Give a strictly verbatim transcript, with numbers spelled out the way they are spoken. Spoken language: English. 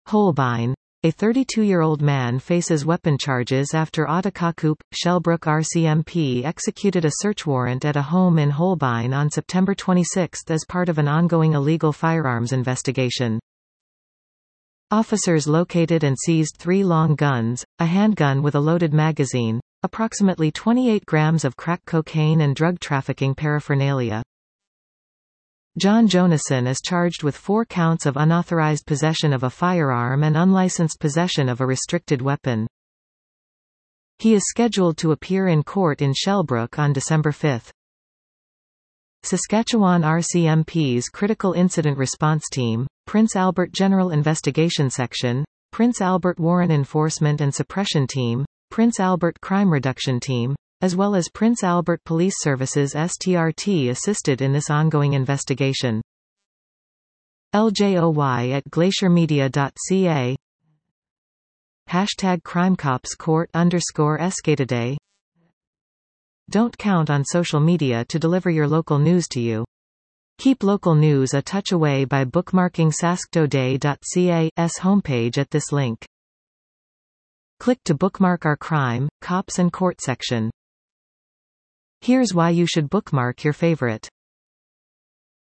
Holbein. A thirty-two-year-old man faces weapon charges after Ottokar Shellbrook R C M P executed a search warrant at a home in Holbein on September twenty-sixth as part of an ongoing illegal firearms investigation. Officers located and seized three long guns, a handgun with a loaded magazine, approximately twenty-eight grams of crack cocaine and drug trafficking paraphernalia. John Jonason is charged with four counts of unauthorized possession of a firearm and unlicensed possession of a restricted weapon. He is scheduled to appear in court in Shellbrook on December fifth. Saskatchewan R C M P's Critical Incident Response Team, Prince Albert General Investigation Section, Prince Albert Warrant Enforcement and Suppression Team, Prince Albert Crime Reduction Team, as well as Prince Albert Police Services S T R T assisted in this ongoing investigation. L J O Y at glaciermedia dot c a Hashtag CrimeCopsCourt underscore Escataday. Don't count on social media to deliver your local news to you. Keep local news a touch away by bookmarking sasktoday dot c a's homepage at this link. Click to bookmark our crime, cops and court section. Here's why you should bookmark your favorite